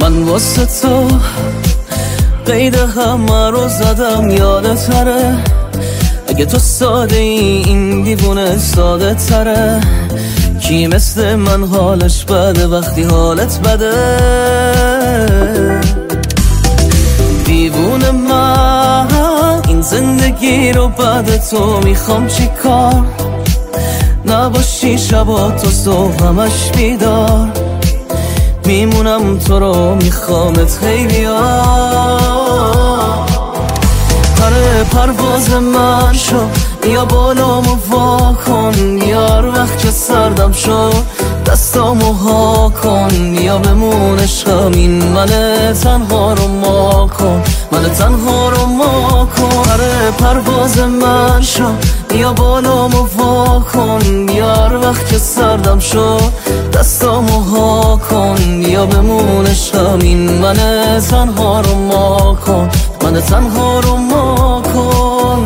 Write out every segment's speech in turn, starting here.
من واسه تو قید همه رو زدم، یادتره اگه تو ساده ای این دیوونه ساده تره. کی مثل من حالش بده وقتی حالت بده؟ دیوونه من این زندگی رو بعد تو میخوام چی کار؟ نباشی شبا تو صبح همش بیدار، میمونم تو رو میخوامت خیلی پره پرواز من شو، یا بالامو وا کن یار وقت که سردم شو، دستامو ها کن یا بمون عشقم این من تنها رو ما کن، من تنها رو ما کن. پره پرواز من شو، یا بالامو وا کن یار وقت که سردم شو، دستامو ها کن یا بمون عشقم این من تنها رو ما کن، من تنها رو ما کن.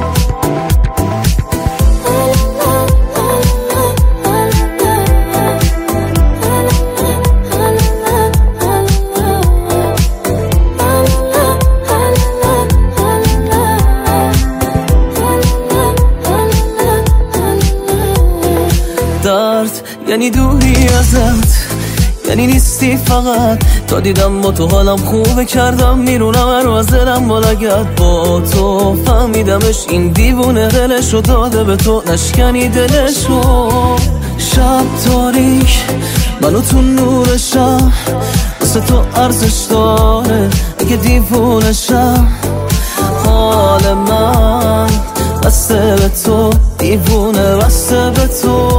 درد یعنی دوری ازت، یعنی نیستی فقط. تا دیدم با تو حالم خوبه کردم میرونم رو از دلم بالگرد. با تو فهمیدمش این دیوونه دلشو داده به تو، نشکنی دلشو. شب تاریک منو تو نورشم، واسه تو ارزش داره اگه دیوونشم. حال من بسته به تو، دیوونه بسته به تو.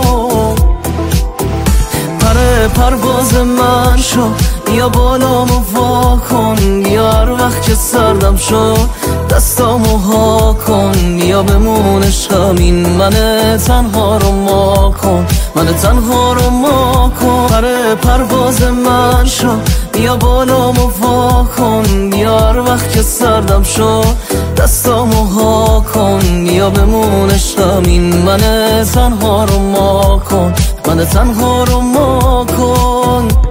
پره پرواز من شو، یا بالامو وا کن یار وقت که سردم شو، دستامو ها کن یا بمون عشقم این من تنها رو ما کن، من تنها رو ما کن. پره پرواز من شو، یا بالامو وا کن یار وقت که سردم شو، دستامو ها کن یا بمون عشقم این من تنها رو ما کن، من تنها رو ما کن.